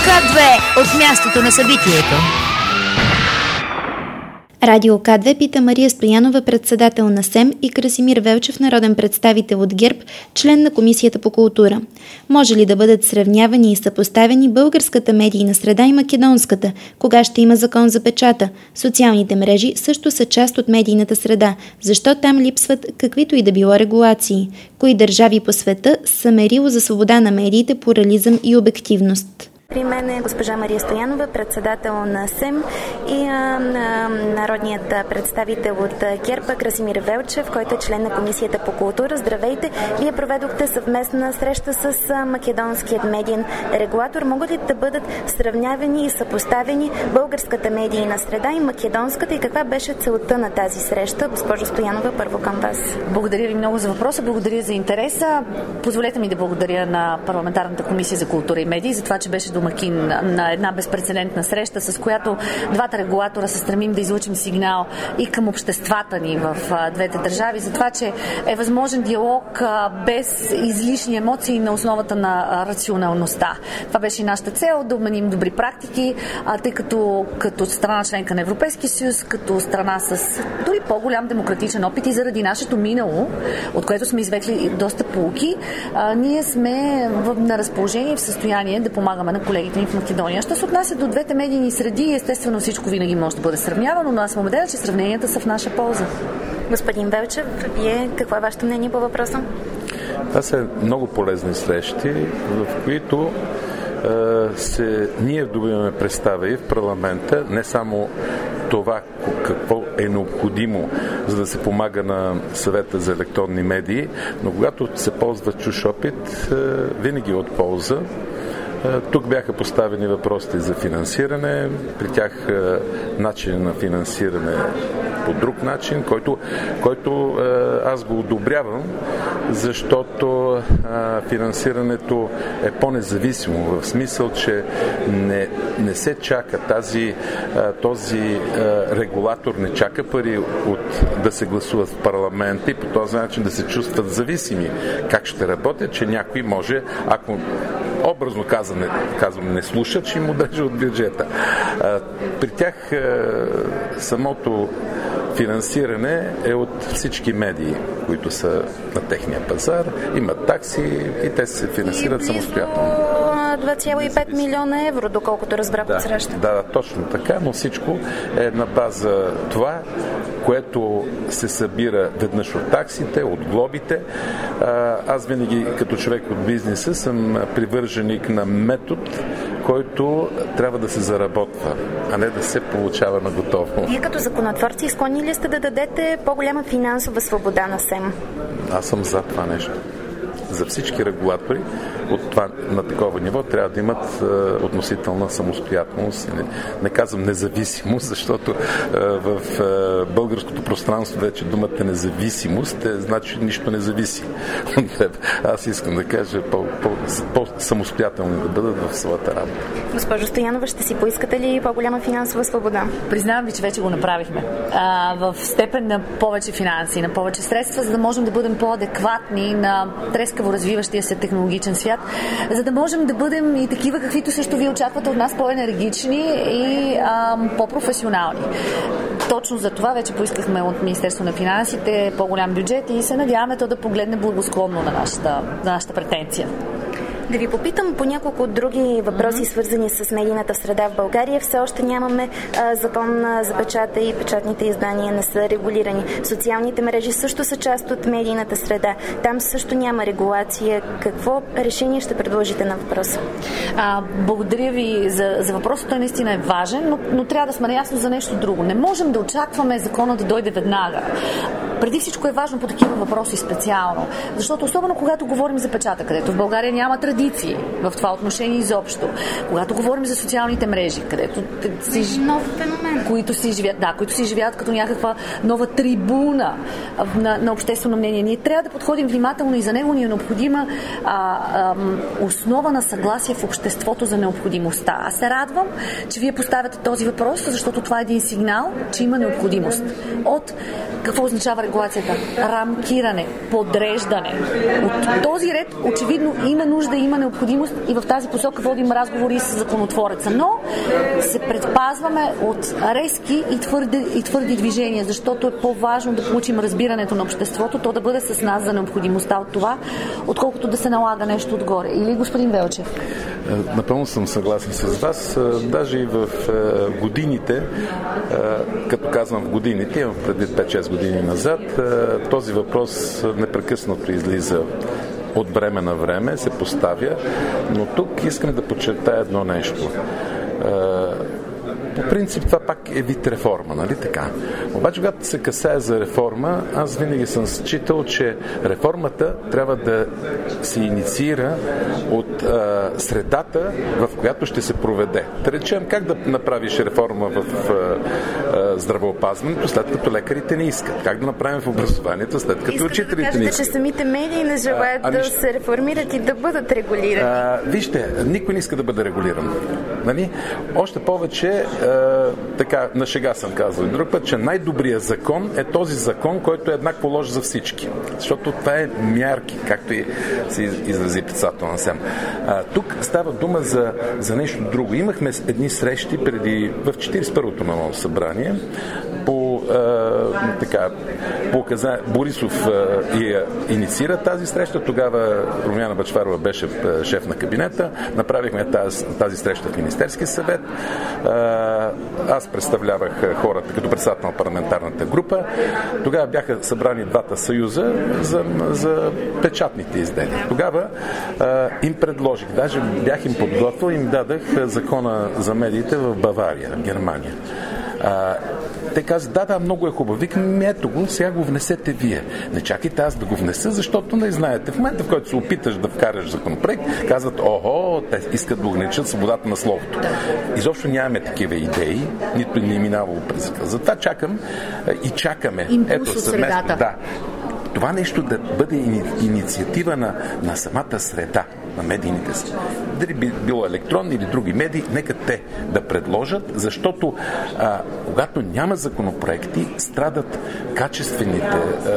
К2 от мястото на събитието. Радио К2 пита Мария Стоянова, председател на СЕМ, и Красимир Велчев, народен представител от ГЕРБ, член на Комисията по култура. Може ли да бъдат сравнявани и съпоставени българската медийна среда и македонската? Кога ще има закон за печата? Социалните мрежи също са част от медийната среда. Защо там липсват каквито и да било регулации? Кои държави по света са мерило за свобода на медиите, плурализъм и обективност? При мен е госпожа Мария Стоянова, председател на СЕМ, и народният представител от ГЕРБ Красимир Велчев, който е член на Комисията по култура. Здравейте! Вие проведохте съвместна среща с македонският медиен регулатор. Могат ли да бъдат сравнявани и съпоставени българската медийна среда и македонската, и каква беше целта на тази среща? Госпожо Стоянова, първо към вас. Благодаря ви много за въпроса, благодаря за интереса. Позволете ми да благодаря на Парламентарната комисия за култура и медии за това, че беше домакин на една безпрецедентна среща, с която двата регулатора се стремим да излучим сигнал и към обществата ни в двете държави, за това, че е възможен диалог без излишни емоции на основата на рационалността. Това беше и нашата цел, да обменим добри практики, тъй като страна членка на Европейския съюз, като страна с дори по-голям демократичен опит и заради нашето минало, от което сме извлекли доста поуки, ние сме на разположение и в състояние да помагаме на колегите ни в Македония. Що се отнася до двете медийни среди, естествено всичко винаги може да бъде сравнявано, но аз съм убедена, че сравненията са в наша полза. Господин Велчев, вие какво е вашето мнение по въпроса? Това са много полезни срещи, в които ние добиваме представа и в парламента, не само това какво е необходимо, за да се помага на съвета за електронни медии, но когато се ползва чуж опит, винаги от полза. Тук бяха поставени въпросите за финансиране, при тях начин на финансиране по друг начин, който аз го одобрявам, защото финансирането е по-независимо, в смисъл, че не се чака този регулатор не чака пари да се гласуват в парламента и по този начин да се чувстват зависими. Как ще работят, че някой може, ако образно казвам, не слушат, ще им удържа от бюджета. При тях самото финансиране е от всички медии, които са на техния пазар, имат такси и те се финансират самостоятелно. 2,5 милиона евро, доколкото разбрах от среща. Да, точно така, но всичко е на база това, което се събира веднъж от таксите, от глобите. Аз винаги, като човек от бизнеса, съм привърженик на метод, който трябва да се заработва, а не да се получава на готово. Вие като законотворци склонни ли сте да дадете по-голяма финансова свобода на СЕМ? Аз съм за това нещо. За всички регулатори на такова ниво трябва да имат относителна самостоятелност. Не казвам независимост, защото в българското пространство вече думата независимост значи нищо не зависи от теб. Аз искам да кажа по-самостоятелни да бъдат в своята работа. Госпожо Стоянова, ще си поискате ли по-голяма финансова свобода? Признавам ви, че вече го направихме. В степен на повече финанси, на повече средства, за да можем да бъдем по-адекватни на трескаво развиващия се технологичен свят, за да можем да бъдем и такива, каквито също вие очаквате от нас, по-енергични и по-професионални. Точно за това вече поискахме от Министерство на финансите по-голям бюджет и се надяваме то да погледне благосклонно на нашата претенция. Да ви попитам по няколко други въпроси, свързани с медийната среда в България. Все още нямаме закон за печата и печатните издания не са регулирани. Социалните мрежи също са част от медийната среда. Там също няма регулация. Какво решение ще предложите на въпроса? Благодаря ви за въпроса. Той наистина е важен, но трябва да сме наясно за нещо друго. Не можем да очакваме закона да дойде веднага. Преди всичко е важно по такива въпроси специално, защото особено когато говорим за печата, където в България няма традиции в това отношение изобщо, когато говорим за социалните мрежи, където нов феномен, които се изживяват като някаква нова трибуна на обществено мнение. Ние трябва да подходим внимателно и за него ни е необходима основа на съгласие в обществото за необходимостта. Аз се радвам, че вие поставяте този въпрос, защото това е един сигнал, че има необходимост от какво означава саморегулацията, рамкиране, подреждане. От този ред очевидно има нужда, има необходимост и в тази посока водим разговори с законотвореца. Но се предпазваме от резки и твърди движения, защото е по-важно да получим разбирането на обществото, то да бъде с нас за необходимостта от това, отколкото да се налага нещо отгоре. Или господин Велчев? Напълно съм съгласен с вас. Даже и в годините, като казвам в годините, имам предвид 5-6 години назад, този въпрос непрекъснато излиза от време на време, се поставя, но тук искам да подчертая едно нещо. По принцип това пак е вид реформа, нали така? Обаче, когато се касае за реформа, аз винаги съм считал, че реформата трябва да се инициира от средата, в която ще се проведе. Да речем, как да направиш реформа в здравеопазването, след като лекарите не искат? Как да направим в образованието, след като учителите не искат? Искате да кажете, че самите медии не желаят да се реформират и да бъдат регулирани? Вижте, никой не иска да бъде регулиран. Нали? Още повече така, на шега съм казал и друг път, че най-добрият закон е този закон, който е еднакво лош за всички. Защото това е мярки, както и се изрази председател на СЕМ. Тук става дума за нещо друго. Имахме едни срещи преди в 41-то Народно събрание по Борисов инициира тази среща. Тогава Румяна Бъчварова беше шеф на кабинета. Направихме тази среща в Министерския съвет. Аз представлявах хората като председател на парламентарната група. Тогава бяха събрани двата съюза за печатните изделия. Тогава им предложих, даже бях им подготвил, им дадах закона за медиите в Бавария, в Германия. Те казват, да, много е хубаво. Викам, ето го, сега го внесете вие. Не чакайте аз да го внеса, защото не знаете. В момента, в който се опиташ да вкараш законопроект, казват, те искат да ограничат свободата на словото. Изобщо нямаме такива идеи, нито не е минавало през. Затова чакам и чакаме. Импулс от средата. Да. Това нещо да бъде инициатива на самата среда, на медийните си. Дали било електронни или други медии, нека те да предложат, защото когато няма законопроекти, страдат качествените,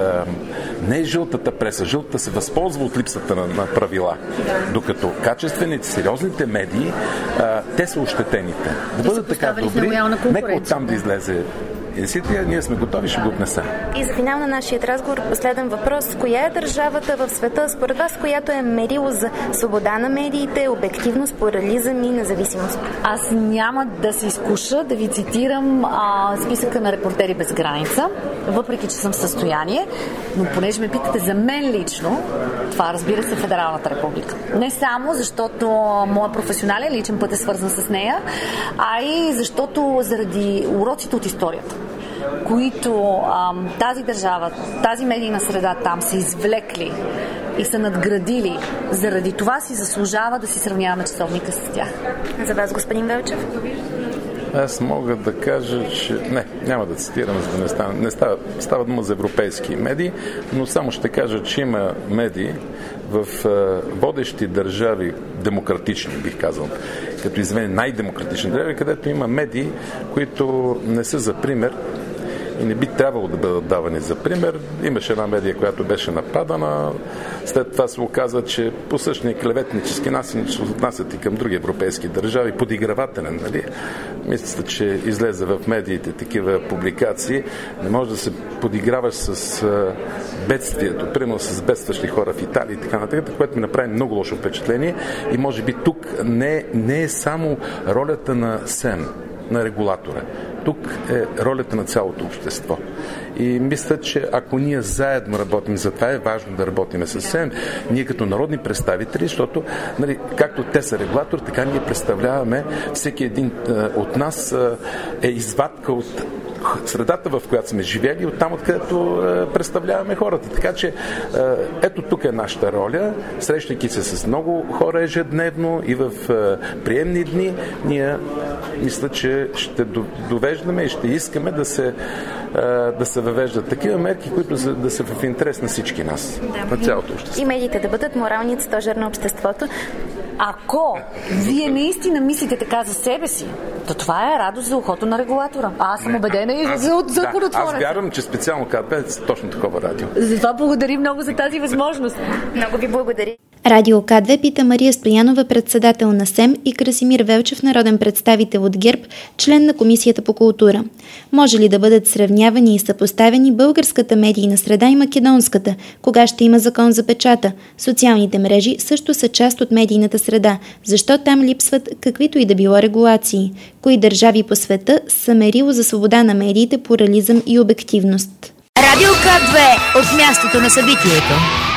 не жълтата преса. Жълтата се възползва от липсата на правила. Докато качествените, сериозните медии, те са ощетените. Да бъдат така добри, нека оттам да излезе. Ние сме готови, ще го отнесем. И за финал на нашия разговор последен въпрос. Коя е държавата в света, според вас, която е мерило за свобода на медиите, обективност, плурализъм и независимост? Аз няма да се изкуша да ви цитирам списъка на Репортери без граница, въпреки че съм в състояние, но понеже ме питате за мен лично, това разбира се Федералната република. Не само защото моят професионален личен път е свързан с нея, а и защото заради уроците от историята, които тази държава, тази медийна среда там са извлекли и са надградили, заради това си заслужава да си сравняваме часовника с тях. За вас, господин Велчев? Аз мога да кажа, че... няма да цитирам, за да не става дума за европейски медии, но само ще кажа, че има медии в водещи държави, демократични, бих казал, като извини най-демократични държави, където има медии, които не са за пример и не би трябвало да бъдат давани за пример. Имаше една медия, която беше нападана. След това се оказа, че по същия клеветнически начин се отнасят и към други европейски държави. Подигравателен, нали? Мисля, че излезе в медиите такива публикации. Не може да се подиграваш с бедствието, примерно с бедстващи хора в Италия и така нататък, което ми направи много лошо впечатление. И може би тук не е само ролята на СЕМ, на регулатора. Тук е ролята на цялото общество. И мисля, че ако ние заедно работим, затова е важно да работим с СЕМ, ние като народни представители, защото както те са регулатор, така ние представляваме, всеки един от нас е извадка от средата, в която сме живели, оттам, откъдето представляваме хората. Така че ето тук е нашата роля. Срещайки се с много хора ежедневно и в приемни дни, ние мисля, че ще довеждаме и ще искаме да се да се въвеждат такива мерки, които да са в интерес на всички нас, на цялото общество. И медиите да бъдат моралният стожер на обществото. Ако вие наистина мислите така за себе си, то това е радост за ухото на регулатора. Аз съм убедена и за законотвореца. Аз вярвам, че специално КБ е точно такова радио. Затова благодарим много за тази възможност. Много ви благодаря. Радио К2 пита Мария Стоянова, председател на СЕМ, и Красимир Велчев, народен представител от ГЕРБ, член на Комисията по култура. Може ли да бъдат сравнявани и съпоставени българската медийна среда и македонската? Кога ще има закон за печата? Социалните мрежи също са част от медийната среда. Защо там липсват каквито и да било регулации? Кои държави по света са мерило за свобода на медиите, плурализъм и обективност? Радио К2 от мястото на събитието.